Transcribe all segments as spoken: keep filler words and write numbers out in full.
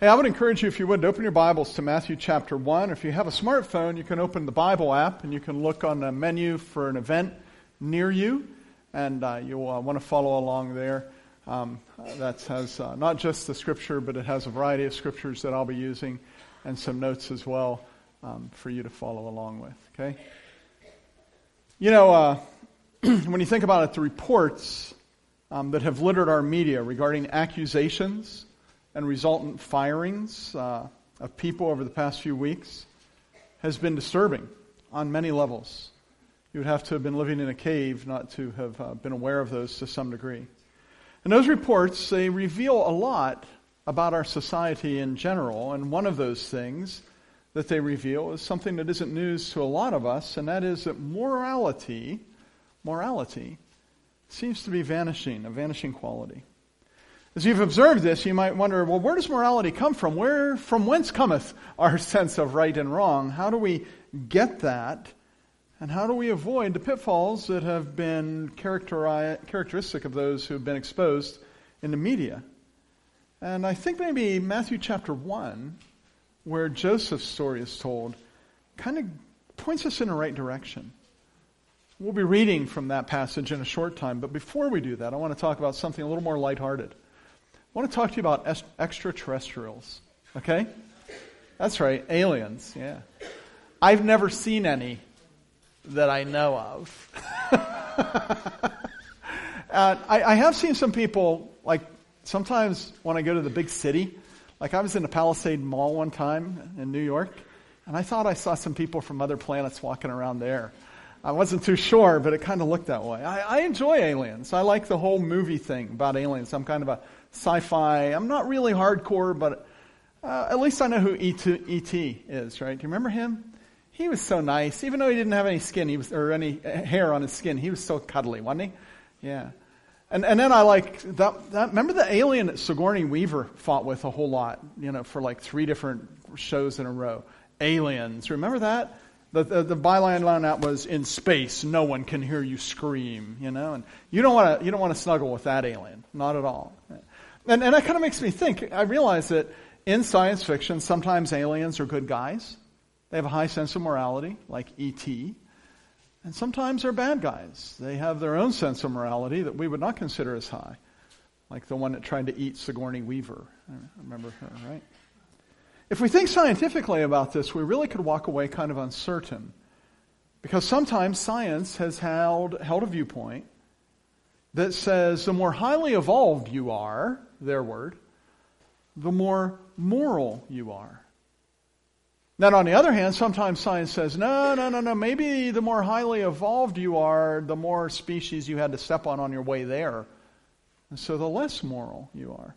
Hey, I would encourage you, if you would, to open your Bibles to Matthew chapter one. If you have a smartphone, you can open the Bible app and you can look on the menu for an event near you, and uh, you'll uh, want to follow along there. Um, that has uh, not just the scripture, but it has a variety of scriptures that I'll be using and some notes as well um, for you to follow along with, okay? You know, uh, when you think about it, the reports um, that have littered our media regarding accusations and resultant firings uh, of people over the past few weeks has been disturbing on many levels. You would have to have been living in a cave not to have uh, been aware of those to some degree. And those reports, they reveal a lot about our society in general, and one of those things that they reveal is something that isn't news to a lot of us, and that is that morality, morality seems to be vanishing, a vanishing quality. As you've observed this, you might wonder, well, where does morality come from? Where, from whence cometh our sense of right and wrong? How do we get that? And how do we avoid the pitfalls that have been characteri- characteristic of those who have been exposed in the media? And I think maybe Matthew chapter one, where Joseph's story is told, kind of points us in the right direction. We'll be reading from that passage in a short time, but before we do that, I want to talk about something a little more lighthearted. I want to talk to you about est- extraterrestrials, okay? That's right, aliens, yeah. I've never seen any that I know of. uh, I, I have seen some people, like sometimes when I go to the big city, like I was in the Palisade Mall one time in New York, and I thought I saw some people from other planets walking around there. I wasn't too sure, but it kind of looked that way. I, I enjoy aliens. I like the whole movie thing about aliens. I'm kind of a sci-fi. I'm not really hardcore, but uh, at least I know who E T is, right? Do you remember him? He was so nice. Even though he didn't have any skin, he was, or any hair on his skin, he was so cuddly, wasn't he? Yeah. And and then I like, that, that. remember the alien that Sigourney Weaver fought with a whole lot, you know, for like three different shows in a row? Aliens. Remember that? The, the, the byline on that was, in space, no one can hear you scream, you know, and you don't want to, you don't want to snuggle with that alien. Not at all. And, and that kind of makes me think. I realize that in science fiction, sometimes aliens are good guys. They have a high sense of morality, like E T And sometimes they're bad guys. They have their own sense of morality that we would not consider as high, like the one that tried to eat Sigourney Weaver. I remember her, right? If we think scientifically about this, we really could walk away kind of uncertain, because sometimes science has held, held a viewpoint that says the more highly evolved you are, their word, the more moral you are. Then on the other hand, sometimes science says, no, no, no, no, maybe the more highly evolved you are, the more species you had to step on on your way there. And so the less moral you are.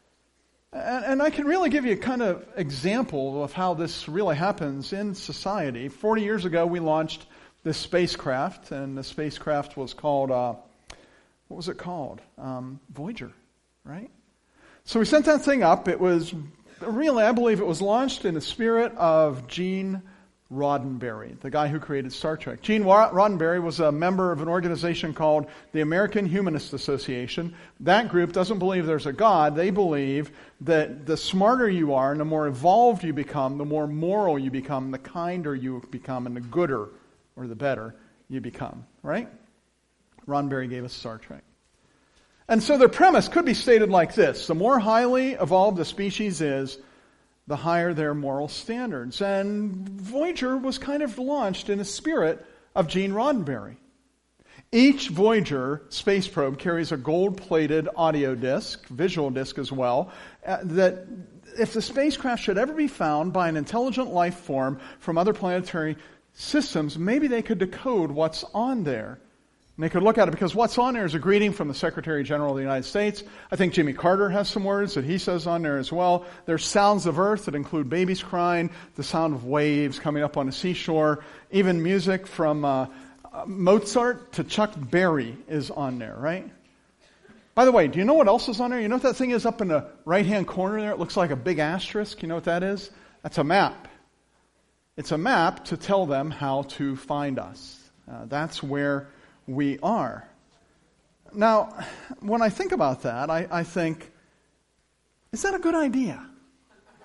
And, and I can really give you a kind of example of how this really happens in society. Forty years ago, we launched this spacecraft, and the spacecraft was called, uh, what was it called? Um, Voyager, right? So we sent that thing up. It was really, I believe it was launched in the spirit of Gene Roddenberry, the guy who created Star Trek. Gene Roddenberry was a member of an organization called the American Humanist Association. That group doesn't believe there's a God. They believe that the smarter you are and the more evolved you become, the more moral you become, the kinder you become, and the gooder, or the better, you become. Right? Roddenberry gave us Star Trek. And so their premise could be stated like this. The more highly evolved the species is, the higher their moral standards. And Voyager was kind of launched in the spirit of Gene Roddenberry. Each Voyager space probe carries a gold-plated audio disc, visual disc as well, uh, that if the spacecraft should ever be found by an intelligent life form from other planetary systems, maybe they could decode what's on there. And they could look at it, because what's on there is a greeting from the Secretary General of the United States. I think Jimmy Carter has some words that he says on there as well. There's sounds of earth that include babies crying, the sound of waves coming up on the seashore, even music from uh, Mozart to Chuck Berry is on there, right? By the way, do you know what else is on there? You know what that thing is up in the right-hand corner there? It looks like a big asterisk. You know what that is? That's a map. It's a map to tell them how to find us. Uh, that's where we are. Now, when I think about that, I, I think, is that a good idea?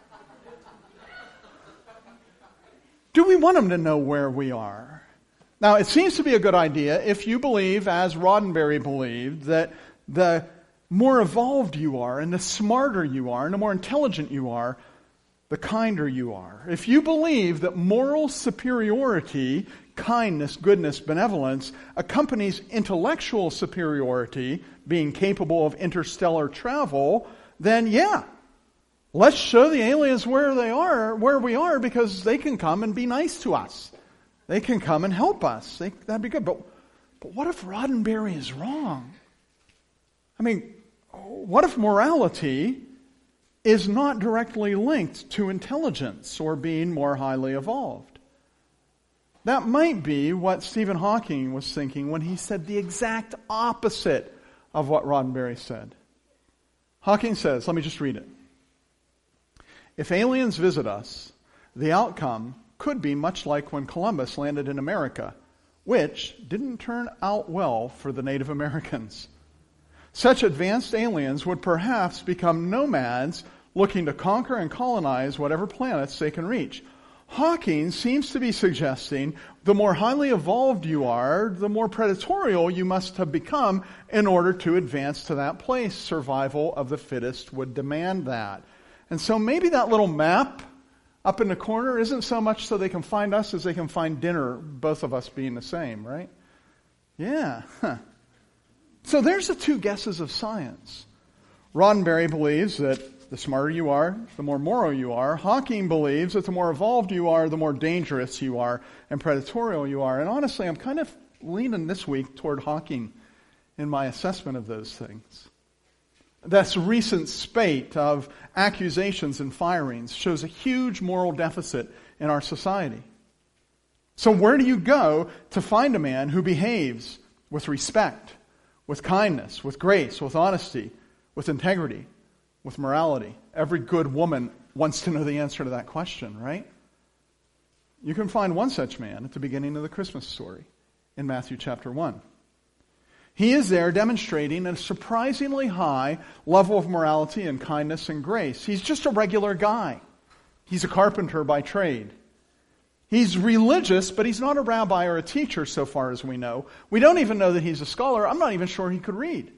Do we want them to know where we are? Now, it seems to be a good idea if you believe, as Roddenberry believed, that the more evolved you are and the smarter you are and the more intelligent you are, the kinder you are. If you believe that moral superiority, kindness, goodness, benevolence, accompanies intellectual superiority, being capable of interstellar travel, then yeah, let's show the aliens where they are, where we are, because they can come and be nice to us. They can come and help us. They, that'd be good. But, but what if Roddenberry is wrong? I mean, what if morality is not directly linked to intelligence or being more highly evolved? That might be what Stephen Hawking was thinking when he said the exact opposite of what Roddenberry said. Hawking says, let me just read it. If aliens visit us, the outcome could be much like when Columbus landed in America, which didn't turn out well for the Native Americans. Such advanced aliens would perhaps become nomads looking to conquer and colonize whatever planets they can reach. Hawking seems to be suggesting the more highly evolved you are, the more predatorial you must have become in order to advance to that place. Survival of the fittest would demand that. And so maybe that little map up in the corner isn't so much so they can find us as they can find dinner, both of us being the same, right? Yeah. Huh. So there's the two guesses of science. Roddenberry believes that the smarter you are, the more moral you are. Hawking believes that the more evolved you are, the more dangerous you are and predatorial you are. And honestly, I'm kind of leaning this week toward Hawking in my assessment of those things. This recent spate of accusations and firings shows a huge moral deficit in our society. So where do you go to find a man who behaves with respect, with kindness, with grace, with honesty, with integrity, with morality? Every good woman wants to know the answer to that question, right? You can find one such man at the beginning of the Christmas story in Matthew chapter one. He is there demonstrating a surprisingly high level of morality and kindness and grace. He's just a regular guy. He's a carpenter by trade. He's religious, but he's not a rabbi or a teacher so far as we know. We don't even know that he's a scholar. I'm not even sure he could read.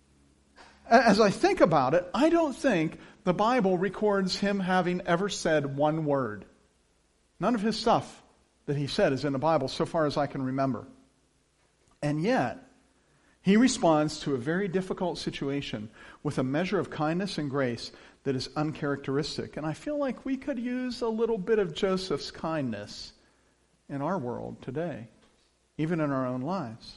As I think about it, I don't think the Bible records him having ever said one word. None of his stuff that he said is in the Bible so far as I can remember. And yet, he responds to a very difficult situation with a measure of kindness and grace that is uncharacteristic. And I feel like we could use a little bit of Joseph's kindness in our world today, even in our own lives.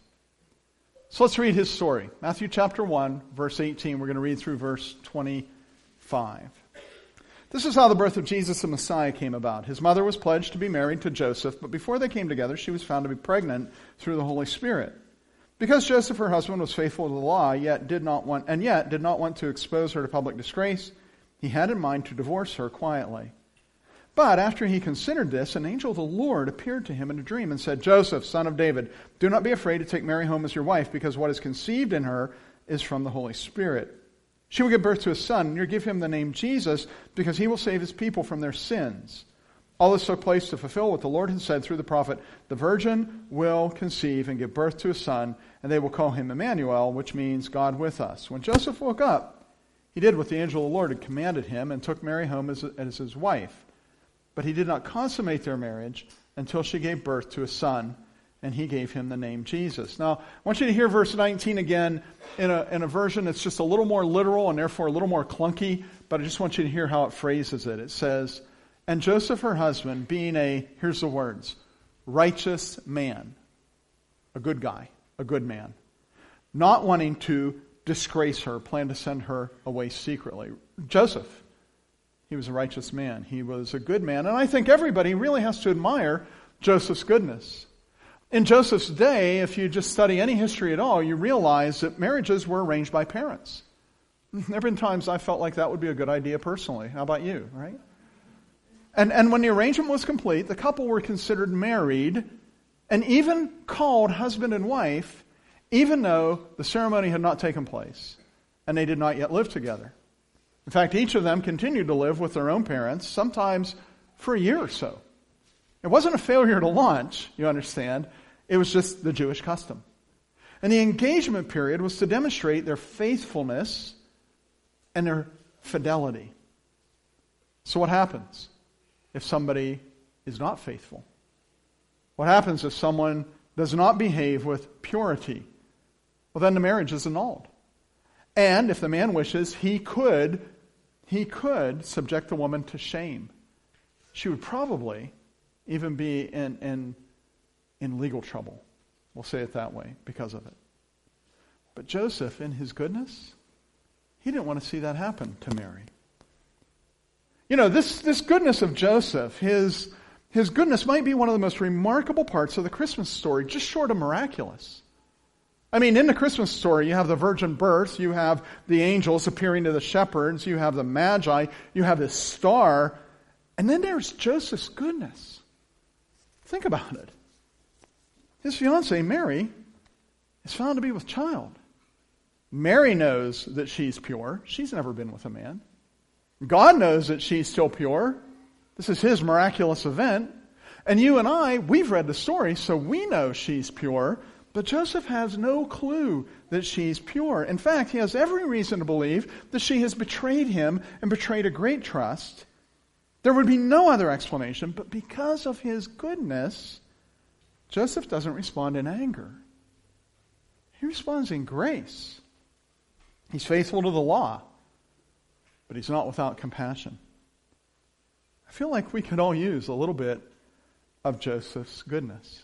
So let's read his story. Matthew chapter one, verse eighteen. We're going to read through verse twenty-five. This is how the birth of Jesus the Messiah came about. His mother was pledged to be married to Joseph, but before they came together, she was found to be pregnant through the Holy Spirit. Because Joseph, her husband, was faithful to the law, yet did not want, and yet did not want to expose her to public disgrace, he had in mind to divorce her quietly. But after he considered this, an angel of the Lord appeared to him in a dream and said, Joseph, son of David, do not be afraid to take Mary home as your wife, because what is conceived in her is from the Holy Spirit. She will give birth to a son, and you'll give him the name Jesus, because he will save his people from their sins. All this took place to fulfill what the Lord had said through the prophet, the virgin will conceive and give birth to a son, and they will call him Emmanuel, which means God with us. When Joseph woke up, he did what the angel of the Lord had commanded him and took Mary home as, as his wife. But he did not consummate their marriage until she gave birth to a son, and he gave him the name Jesus. Now, I want you to hear verse nineteen again in a, in a version that's just a little more literal and therefore a little more clunky, but I just want you to hear how it phrases it. It says, and Joseph, her husband, being a, here's the words, righteous man, a good guy, a good man, not wanting to disgrace her, planned to send her away secretly. Joseph, he was a righteous man. He was a good man. And I think everybody really has to admire Joseph's goodness. In Joseph's day, if you just study any history at all, you realize that marriages were arranged by parents. There have been times I felt like that would be a good idea personally. How about you, right? And, and when the arrangement was complete, the couple were considered married and even called husband and wife, even though the ceremony had not taken place and they did not yet live together. In fact, each of them continued to live with their own parents, sometimes for a year or so. It wasn't a failure to launch, you understand. It was just the Jewish custom. And the engagement period was to demonstrate their faithfulness and their fidelity. So what happens if somebody is not faithful? What happens if someone does not behave with purity? Well, then the marriage is annulled. And if the man wishes, he could, he could subject the woman to shame. She would probably even be in, in, in legal trouble. We'll say it that way because of it. But Joseph, in his goodness, he didn't want to see that happen to Mary. You know, this, this goodness of Joseph, his, his goodness might be one of the most remarkable parts of the Christmas story, just short of miraculous. I mean, in the Christmas story, you have the virgin birth, you have the angels appearing to the shepherds, you have the magi, you have this star, and then there's Joseph's goodness. Think about it. His fiancée, Mary, is found to be with child. Mary knows that she's pure. She's never been with a man. God knows that she's still pure. This is his miraculous event. And you and I, we've read the story, so we know she's pure. But Joseph has no clue that she's pure. In fact, he has every reason to believe that she has betrayed him and betrayed a great trust. There would be no other explanation, but because of his goodness, Joseph doesn't respond in anger. He responds in grace. He's faithful to the law, but he's not without compassion. I feel like we could all use a little bit of Joseph's goodness.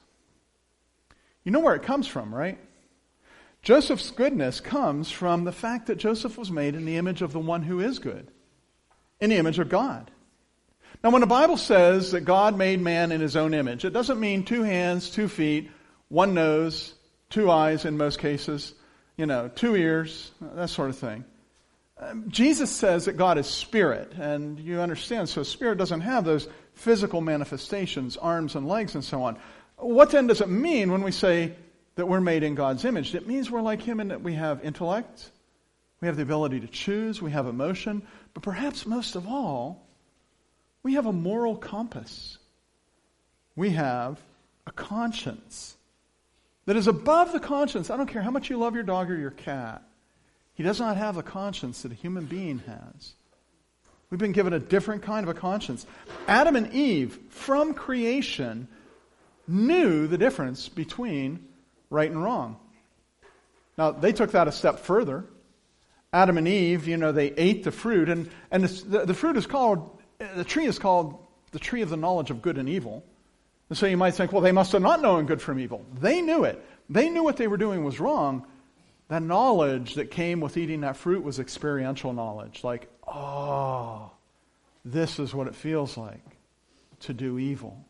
You know where it comes from, right? Joseph's goodness comes from the fact that Joseph was made in the image of the one who is good, in the image of God. Now, when the Bible says that God made man in his own image, it doesn't mean two hands, two feet, one nose, two eyes in most cases, you know, two ears, that sort of thing. Um, Jesus says that God is spirit, and you understand, so spirit doesn't have those physical manifestations, arms and legs and so on. What then does it mean when we say that we're made in God's image? It means we're like him in that we have intellect, we have the ability to choose, we have emotion, but perhaps most of all, we have a moral compass. We have a conscience that is above the conscience. I don't care how much you love your dog or your cat. He does not have the conscience that a human being has. We've been given a different kind of a conscience. Adam and Eve, from creation, knew the difference between right and wrong. Now, they took that a step further. Adam and Eve, you know, they ate the fruit, and, and the, the fruit is called, the tree is called the tree of the knowledge of good and evil. And so you might think, well, they must have not known good from evil. They knew it. They knew what they were doing was wrong. That knowledge that came with eating that fruit was experiential knowledge. Like, oh, this is what it feels like to do evil.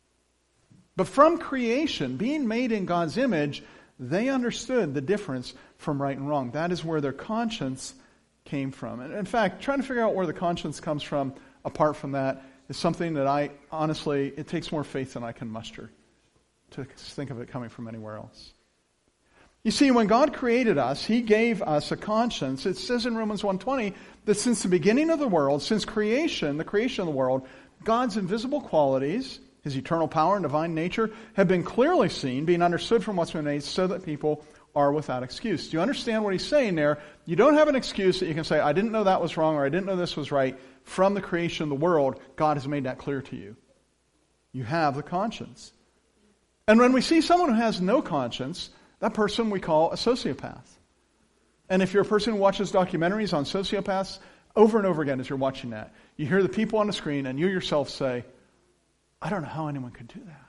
But from creation, being made in God's image, they understood the difference from right and wrong. That is where their conscience came from. And in fact, trying to figure out where the conscience comes from apart from that is something that I, honestly, it takes more faith than I can muster to think of it coming from anywhere else. You see, when God created us, He gave us a conscience. It says in Romans one twenty that since the beginning of the world, since creation, the creation of the world, God's invisible qualities, His eternal power and divine nature, have been clearly seen, being understood from what's been made, so that people are without excuse. Do you understand what he's saying there? You don't have an excuse that you can say, I didn't know that was wrong, or I didn't know this was right. From the creation of the world, God has made that clear to you. You have the conscience. And when we see someone who has no conscience, that person we call a sociopath. And if you're a person who watches documentaries on sociopaths, over and over again as you're watching that, you hear the people on the screen and you yourself say, I don't know how anyone could do that.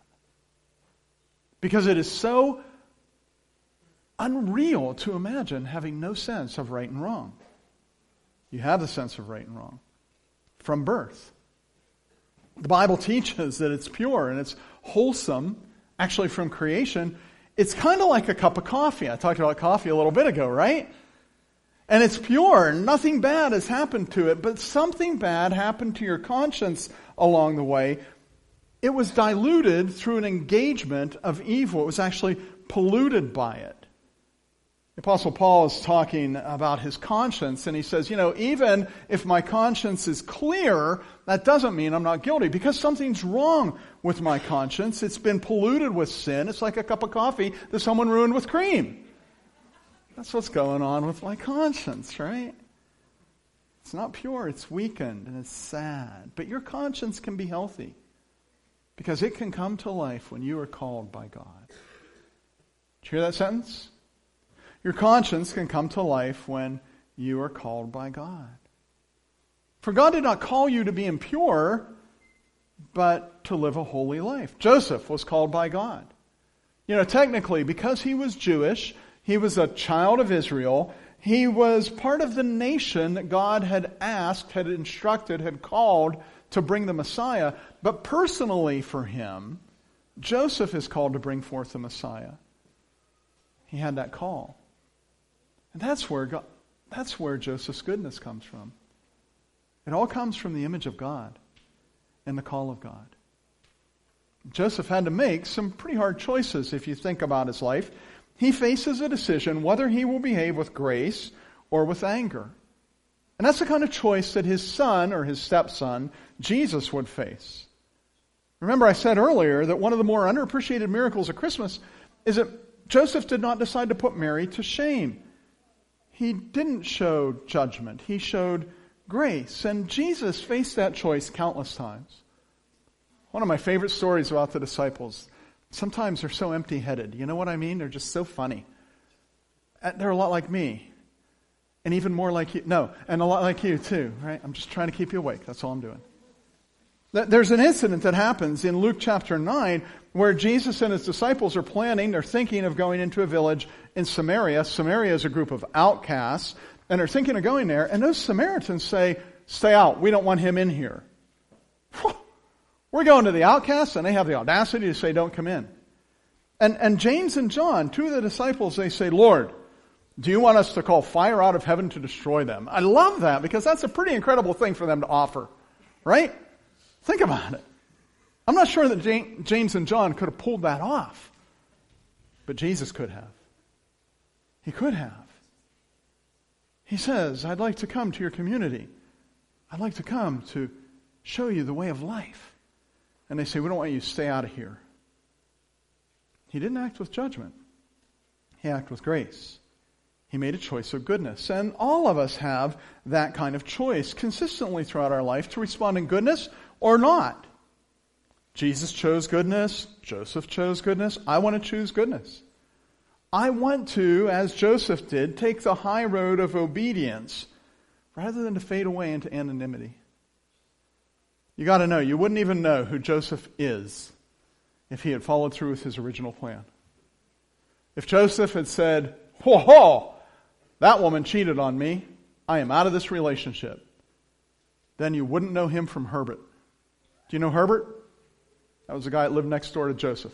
Because it is so unreal to imagine having no sense of right and wrong. You have the sense of right and wrong from birth. The Bible teaches that it's pure and it's wholesome, actually from creation. It's kind of like a cup of coffee. I talked about coffee a little bit ago, right? And it's pure. Nothing bad has happened to it, but something bad happened to your conscience along the way. It was diluted through an engagement of evil. It was actually polluted by it. The Apostle Paul is talking about his conscience, and he says, you know, even if my conscience is clear, that doesn't mean I'm not guilty, because something's wrong with my conscience. It's been polluted with sin. It's like a cup of coffee that someone ruined with cream. That's what's going on with my conscience, right? It's not pure, it's weakened, and it's sad. But your conscience can be healthy, because it can come to life when you are called by God. Did you hear that sentence? Your conscience can come to life when you are called by God. For God did not call you to be impure, but to live a holy life. Joseph was called by God. You know, technically, because he was Jewish, he was a child of Israel, he was part of the nation that God had asked, had instructed, had called to bring the Messiah. But personally for him, Joseph is called to bring forth the Messiah. He had that call. And that's where God, that's where Joseph's goodness comes from. It all comes from the image of God and the call of God. Joseph had to make some pretty hard choices if you think about his life. He faces a decision whether he will behave with grace or with anger. And that's the kind of choice that his son or his stepson, Jesus, would face. Remember I said earlier that one of the more underappreciated miracles of Christmas is that Joseph did not decide to put Mary to shame. He didn't show judgment. He showed grace. And Jesus faced that choice countless times. One of my favorite stories about the disciples, sometimes they're so empty-headed. You know what I mean? They're just so funny. They're a lot like me. And even more like you. No, and a lot like you too, right? I'm just trying to keep you awake. That's all I'm doing. There's an incident that happens in Luke chapter nine where Jesus and his disciples are planning, they're thinking of going into a village in Samaria. Samaria is a group of outcasts, and they're thinking of going there, and those Samaritans say, stay out, we don't want him in here. We're going to the outcasts, and they have the audacity to say, don't come in. And, and James and John, two of the disciples, they say, Lord, do you want us to call fire out of heaven to destroy them? I love that, because that's a pretty incredible thing for them to offer, right? Think about it. I'm not sure that James and John could have pulled that off. But Jesus could have. He could have. He says, I'd like to come to your community. I'd like to come to show you the way of life. And they say, we don't want you to stay out of here. He didn't act with judgment. He acted with grace. He made a choice of goodness. And all of us have that kind of choice consistently throughout our life to respond in goodness or not. Jesus chose goodness. Joseph chose goodness. I want to choose goodness. I want to, as Joseph did, take the high road of obedience rather than to fade away into anonymity. You got to know, you wouldn't even know who Joseph is if he had followed through with his original plan. If Joseph had said, ho ho, that woman cheated on me, I am out of this relationship, then you wouldn't know him from Herbert. Do you know Herbert? That was the guy that lived next door to Joseph.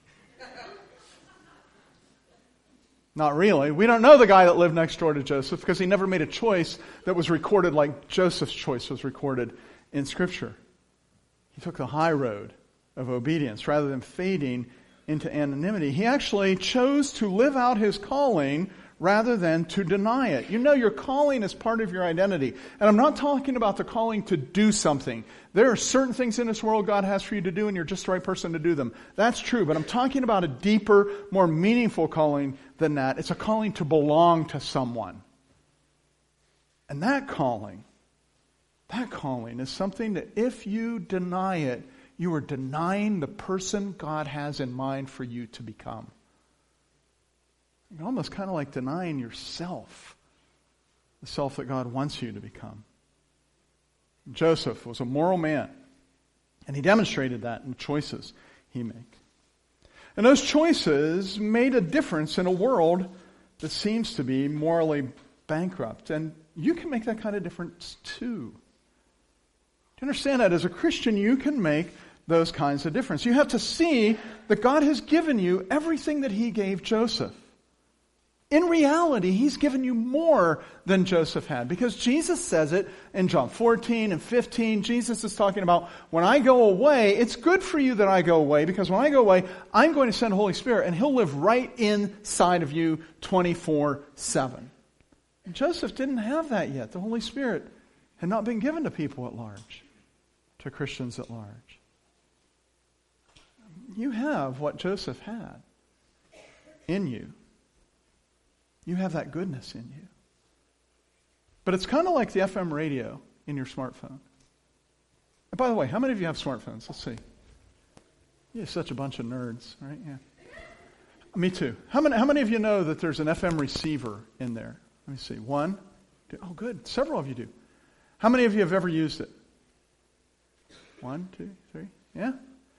Not really. We don't know the guy that lived next door to Joseph because he never made a choice that was recorded like Joseph's choice was recorded in Scripture. He took the high road of obedience rather than fading into anonymity. He actually chose to live out his calling rather than to deny it. You know, your calling is part of your identity. And I'm not talking about the calling to do something. There are certain things in this world God has for you to do, and you're just the right person to do them. That's true, but I'm talking about a deeper, more meaningful calling than that. It's a calling to belong to someone. And that calling, that calling is something that if you deny it, you are denying the person God has in mind for you to become. You're almost kind of like denying yourself, the self that God wants you to become. Joseph was a moral man, and he demonstrated that in the choices he made. And those choices made a difference in a world that seems to be morally bankrupt. And you can make that kind of difference too. Do you understand that? As a Christian, you can make those kinds of difference. You have to see that God has given you everything that he gave Joseph. In reality, he's given you more than Joseph had, because Jesus says it in John fourteen and fifteen. Jesus is talking about, when I go away, it's good for you that I go away, because when I go away, I'm going to send the Holy Spirit, and he'll live right inside of you twenty-four seven. And Joseph didn't have that yet. The Holy Spirit had not been given to people at large, to Christians at large. You have what Joseph had in you. You have that goodness in you. But it's kind of like the F M radio in your smartphone. And by the way, how many of you have smartphones? Let's see. You're such a bunch of nerds, right? Yeah. Me too. How many, how many of you know that there's an F M receiver in there? Let me see. One. Two. Oh, good. Several of you do. How many of you have ever used it? One, two, three. Yeah?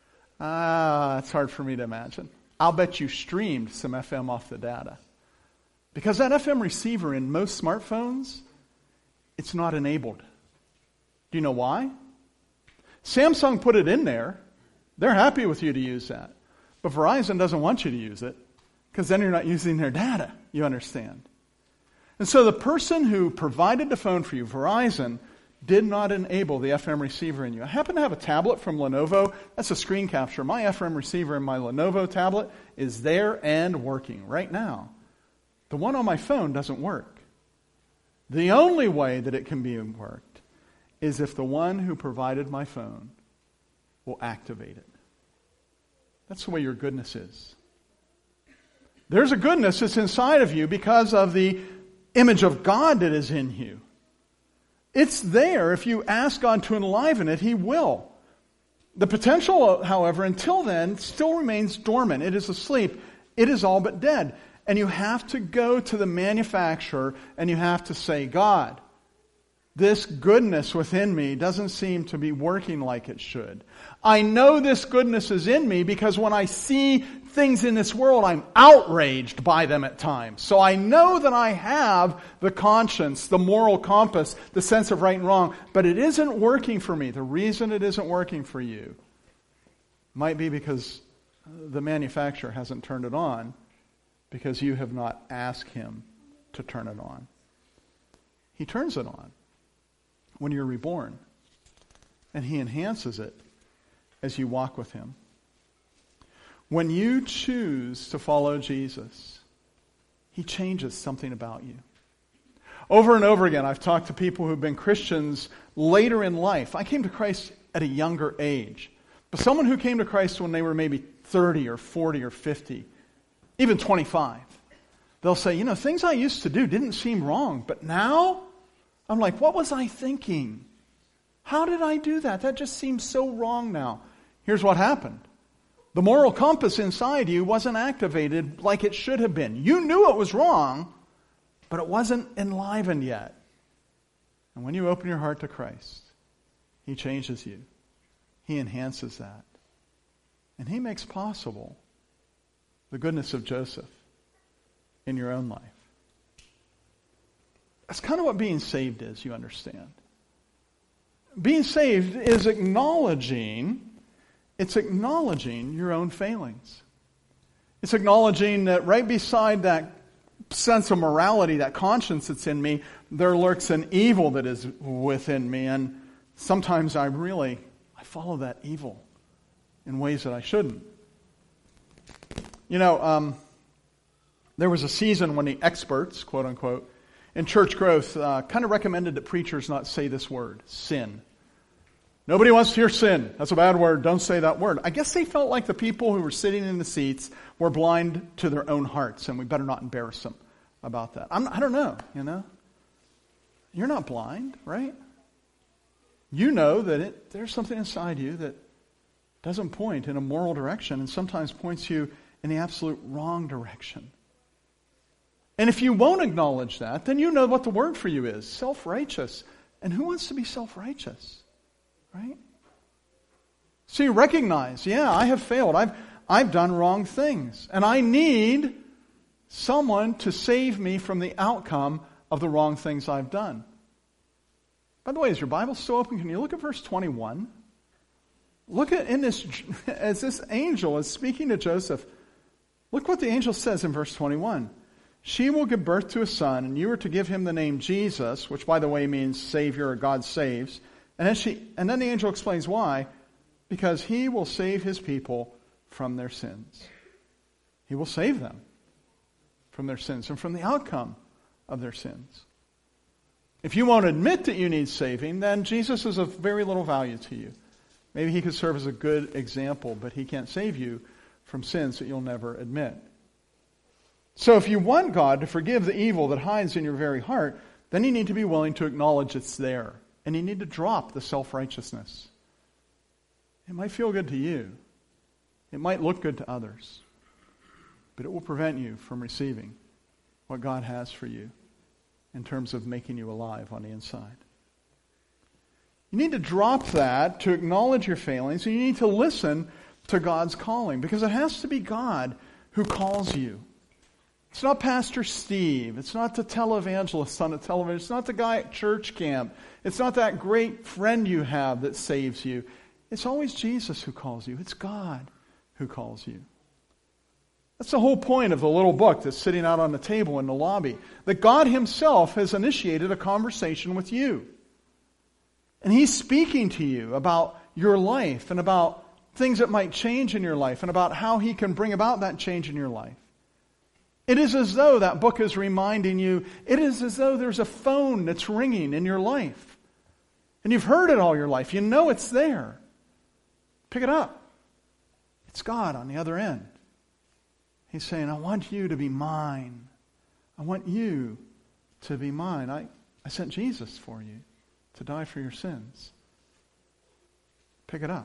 Ah, it's hard for me to imagine. I'll bet you streamed some F M off the data. Because that F M receiver in most smartphones, it's not enabled. Do you know why? Samsung put it in there. They're happy with you to use that. But Verizon doesn't want you to use it, because then you're not using their data, you understand. And so the person who provided the phone for you, Verizon, did not enable the F M receiver in you. I happen to have a tablet from Lenovo. That's a screen capture. My F M receiver in my Lenovo tablet is there and working right now. The one on my phone doesn't work. The only way that it can be worked is if the one who provided my phone will activate it. That's the way your goodness is. There's a goodness that's inside of you because of the image of God that is in you. It's there. If you ask God to enliven it, He will. The potential, however, until then, still remains dormant. It is asleep. It is all but dead. And you have to go to the manufacturer and you have to say, God, this goodness within me doesn't seem to be working like it should. I know this goodness is in me because when I see things in this world, I'm outraged by them at times. So I know that I have the conscience, the moral compass, the sense of right and wrong, but it isn't working for me. The reason it isn't working for you might be because the manufacturer hasn't turned it on, because you have not asked Him to turn it on. He turns it on when you're reborn, and He enhances it as you walk with Him. When you choose to follow Jesus, He changes something about you. Over and over again, I've talked to people who've been Christians later in life. I came to Christ at a younger age, but someone who came to Christ when they were maybe thirty or forty or fifty, even twenty-five, they'll say, you know, things I used to do didn't seem wrong, but now I'm like, what was I thinking? How did I do that? That just seems so wrong now. Here's what happened. The moral compass inside you wasn't activated like it should have been. You knew it was wrong, but it wasn't enlivened yet. And when you open your heart to Christ, He changes you. He enhances that. And He makes possible the goodness of Joseph in your own life. That's kind of what being saved is, you understand. Being saved is acknowledging, it's acknowledging your own failings. It's acknowledging that right beside that sense of morality, that conscience that's in me, there lurks an evil that is within me. And sometimes I really, I follow that evil in ways that I shouldn't. You know, um, there was a season when the experts, quote unquote, in church growth uh, kind of recommended that preachers not say this word, sin. Nobody wants to hear sin. That's a bad word. Don't say that word. I guess they felt like the people who were sitting in the seats were blind to their own hearts, and we better not embarrass them about that. I'm, I don't know, you know. You're not blind, right? You know that it, there's something inside you that doesn't point in a moral direction and sometimes points you in the absolute wrong direction. And if you won't acknowledge that, then you know what the word for you is, self-righteous. And who wants to be self-righteous? Right? So you recognize, yeah, I have failed. I've, I've done wrong things. And I need someone to save me from the outcome of the wrong things I've done. By the way, is your Bible still open? Can you look at verse twenty-one? Look at in this, as this angel is speaking to Joseph, look what the angel says in verse twenty-one. She will give birth to a son, and you are to give him the name Jesus, which, by the way, means Savior or God saves. And then, she, and then the angel explains why. Because he will save his people from their sins. He will save them from their sins and from the outcome of their sins. If you won't admit that you need saving, then Jesus is of very little value to you. Maybe he could serve as a good example, but he can't save you from sins that you'll never admit. So if you want God to forgive the evil that hides in your very heart, then you need to be willing to acknowledge it's there. And you need to drop the self-righteousness. It might feel good to you. It might look good to others. But it will prevent you from receiving what God has for you in terms of making you alive on the inside. You need to drop that to acknowledge your failings, and you need to listen to God's calling, because it has to be God who calls you. It's not Pastor Steve. It's not the televangelist on the television. It's not the guy at church camp. It's not that great friend you have that saves you. It's always Jesus who calls you. It's God who calls you. That's the whole point of the little book that's sitting out on the table in the lobby. That God himself has initiated a conversation with you. And he's speaking to you about your life and about things that might change in your life and about how he can bring about that change in your life. It is as though that book is reminding you, it is as though there's a phone that's ringing in your life. And you've heard it all your life. You know it's there. Pick it up. It's God on the other end. He's saying, I want you to be mine. I want you to be mine. I, I sent Jesus for you to die for your sins. Pick it up.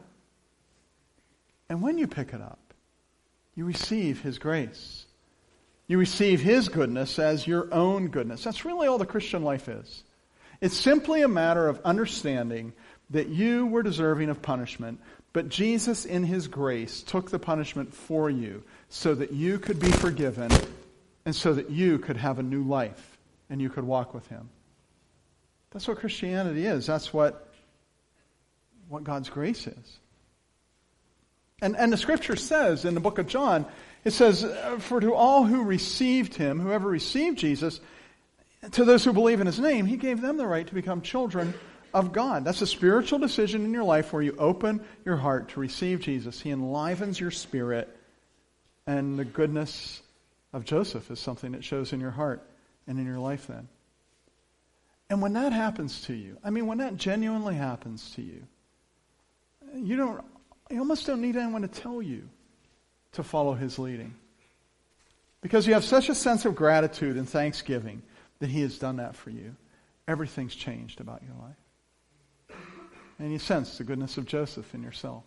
And when you pick it up, you receive his grace. You receive his goodness as your own goodness. That's really all the Christian life is. It's simply a matter of understanding that you were deserving of punishment, but Jesus in his grace took the punishment for you so that you could be forgiven and so that you could have a new life and you could walk with him. That's what Christianity is. That's what, what God's grace is. And, and the scripture says in the book of John, it says, for to all who received him, whoever received Jesus, to those who believe in his name, he gave them the right to become children of God. That's a spiritual decision in your life where you open your heart to receive Jesus. He enlivens your spirit, and the goodness of Joseph is something that shows in your heart and in your life then. And when that happens to you, I mean, when that genuinely happens to you, you don't, you almost don't need anyone to tell you to follow his leading. Because you have such a sense of gratitude and thanksgiving that he has done that for you. Everything's changed about your life. And you sense the goodness of Joseph in yourself.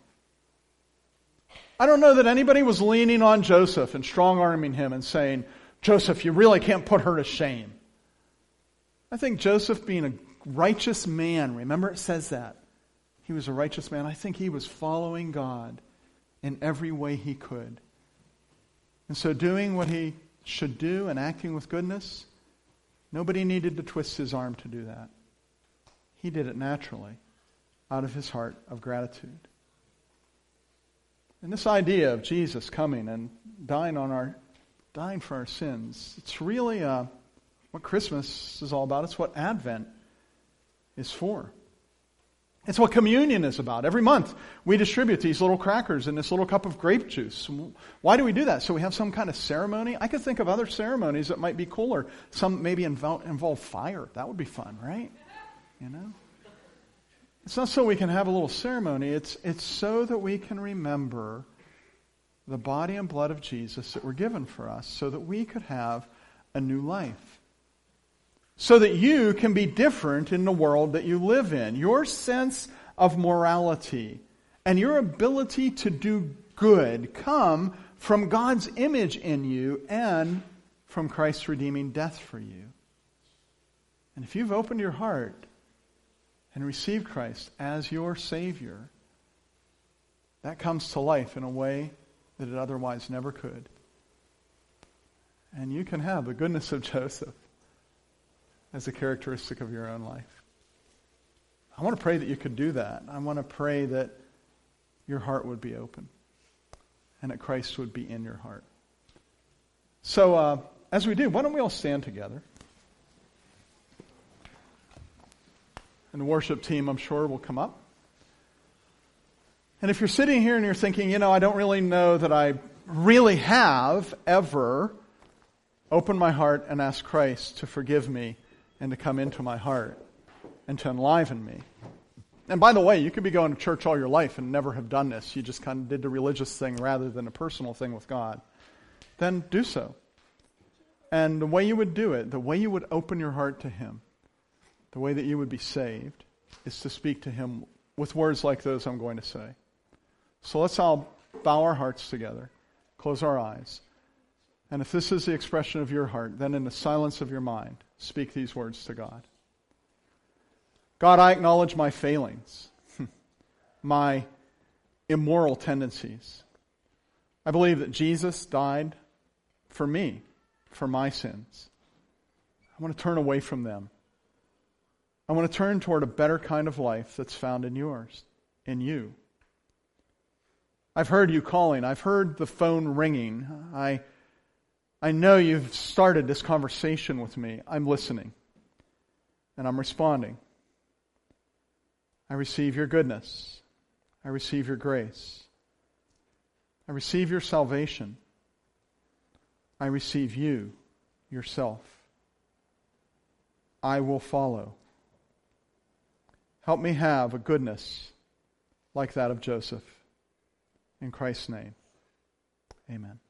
I don't know that anybody was leaning on Joseph and strong-arming him and saying, Joseph, you really can't put her to shame. I think Joseph, being a righteous man, remember it says that. He was a righteous man. I think he was following God in every way he could. And so doing what he should do and acting with goodness, nobody needed to twist his arm to do that. He did it naturally, out of his heart of gratitude. And this idea of Jesus coming and dying on our, dying for our sins, it's really uh, what Christmas is all about. It's what Advent is for. It's what communion is about. Every month we distribute these little crackers and this little cup of grape juice. Why do we do that? So we have some kind of ceremony? I could think of other ceremonies that might be cooler. Some maybe involve, involve fire. That would be fun, right? You know? It's not so we can have a little ceremony. It's, it's so that we can remember the body and blood of Jesus that were given for us so that we could have a new life. So that you can be different in the world that you live in. Your sense of morality and your ability to do good come from God's image in you and from Christ's redeeming death for you. And if you've opened your heart and received Christ as your Savior, that comes to life in a way that it otherwise never could. And you can have the goodness of Joseph as a characteristic of your own life. I want to pray that you could do that. I want to pray that your heart would be open and that Christ would be in your heart. So uh, as we do, why don't we all stand together? And the worship team, I'm sure, will come up. And if you're sitting here and you're thinking, you know, I don't really know that I really have ever opened my heart and asked Christ to forgive me and to come into my heart and to enliven me. And by the way, you could be going to church all your life and never have done this. You just kind of did the religious thing rather than a personal thing with God. Then do so. And the way you would do it, the way you would open your heart to Him, the way that you would be saved, is to speak to Him with words like those I'm going to say. So let's all bow our hearts together, close our eyes. And if this is the expression of your heart, then in the silence of your mind, speak these words to God. God, I acknowledge my failings, my immoral tendencies. I believe that Jesus died for me, for my sins. I want to turn away from them. I want to turn toward a better kind of life that's found in yours, in you. I've heard you calling. I've heard the phone ringing. I, I know you've started this conversation with me. I'm listening. And I'm responding. I receive your goodness. I receive your grace. I receive your salvation. I receive you, yourself. I will follow. Help me have a goodness like that of Joseph. In Christ's name, amen.